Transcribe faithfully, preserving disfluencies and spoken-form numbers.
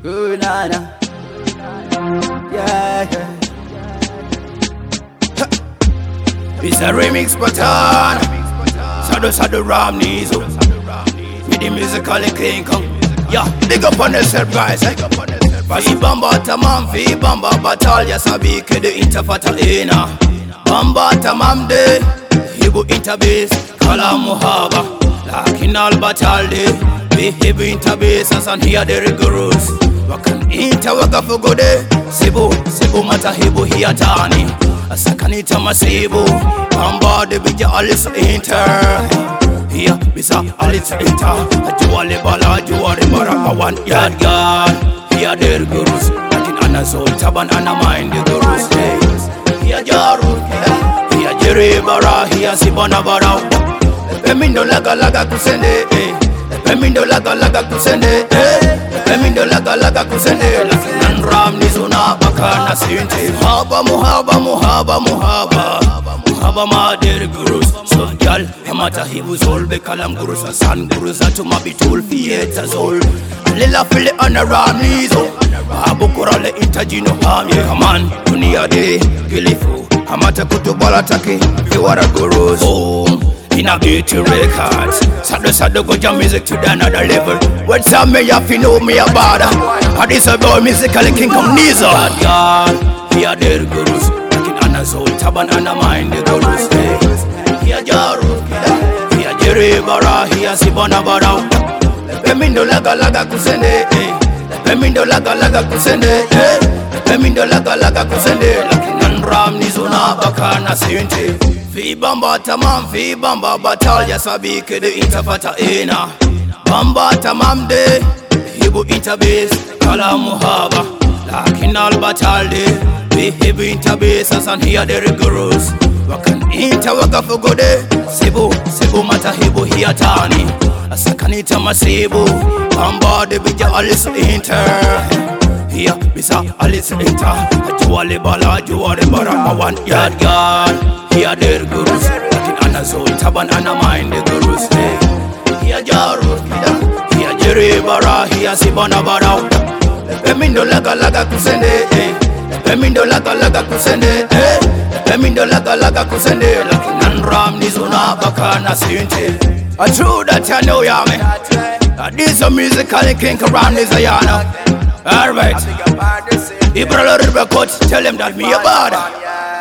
Ooh, nah, nah. Yeah, yeah. It's a remix pattern. Shadow, shadow, ram knees. With the musically clean come. Yeah, big up on yourself, guys. Eh? Fi bamba tamam, fi bamba batalya sabi ke de interfata ina. Bamba tamam de, hibu interbase, kala muhaba. Lakin al batalde, we hibu interbase asan hiya de rigorous. Wakan inter waka fugode, sibu, sibu mata hibu hiya tani. Asakanita masibu, bamba de bija alis inter. Here, bisa alis inter. Juwale bala, juwale bara, I want yard girl. Here der gurus, lakin ana soul taban ana mind the gurus. Here jaru, here jere bara, here sibana bara. Pemindo laga laga kusende, pemindo laga laga kusende, pemindo laga laga kusende. Lakin ram ni zona bakana sinte. Muhaba muhaba muhaba muhaba, muhaba ma der gurus. So girl, hamata hibu zol be kalam gurus asan gurus atuma bitul fieta zol. Lila fili anaramizo Babu kurale intajino hamye Haman dunia de gilifu Hamata kutubala taki Kiwara gurus Boom In a beauty records Sado sado goja music to the another level When some me have to know me about And this about musically king come Nizo Bad girl Here der gurus Lakin anazol taban ana mind the gurus Here jaru Here jere bara Here sibana bara Pemindo laga laga kusende, pemindo laga laga kusende, pemindo laga laga kusende. Lakin ram ni zona bakana sinte. Fi bamba tamam, fi bamba batalya sabi ke de interfata ina. Bamba tamam de, hibu interbase, kala muhaba. Lakin al batalde, we hibu interbase asan hiya de rigorous. Wakan inter waka fugode, sibu, sibu mata hibu hiya tani. Asakanita masibu, bamba de bija alis inter. Here, bisa alis inter. Juwale bala, juwale bara, I want yard girl. Here der gurus, lakin ana zol taban ana mind the gurus. Here jaru, here jere bara, here sibana bara. Pemindo laga laga kusende, pemindo laga laga kusende, pemindo laga laga kusende. Lakin ram ni zona bakana sinte. I true that you know ya me. Uh, this a musical king around this ayana. Alright. Ibra Lord Record, tell him that me a bad.